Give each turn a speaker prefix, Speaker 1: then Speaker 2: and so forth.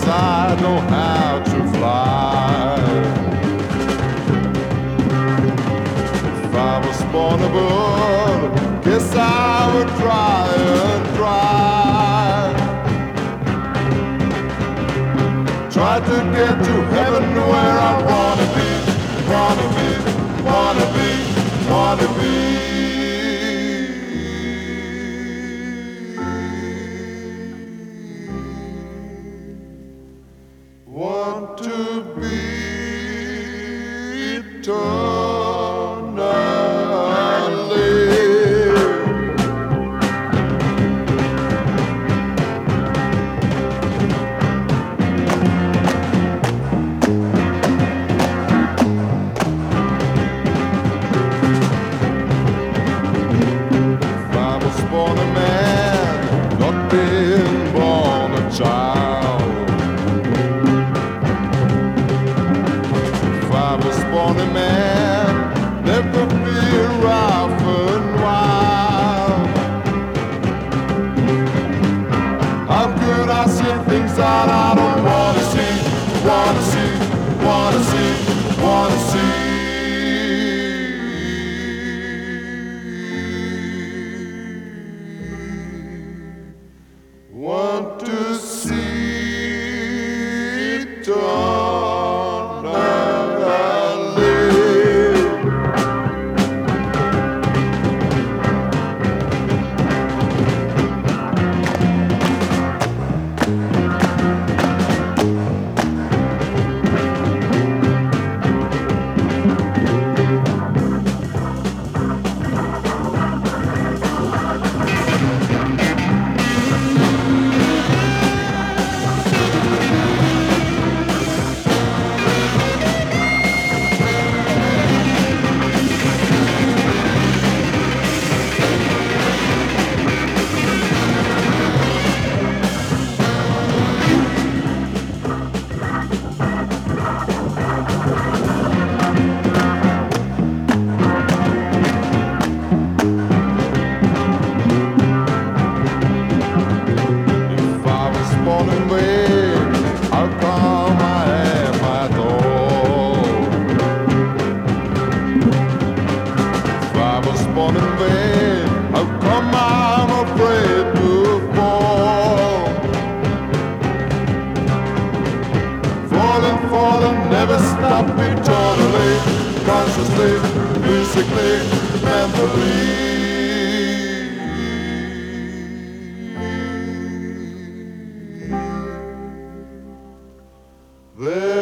Speaker 1: I know how to fly. If I was born a bird, guess I would try and try. Try to get to heaven where I wanna be, wanna be, wanna be, wanna be. Want to be eternally. If I was born a man, not being born a child. If I was born a man, never be rough and wild. How could I see things that I don't wanna see, wanna see, wanna see, wanna see? Want to see eternally. If I was born in vain, how come I am at all? If I was born in vain, how come I'm afraid to fall? Falling, falling, never stop eternally, consciously, physically, mentally. There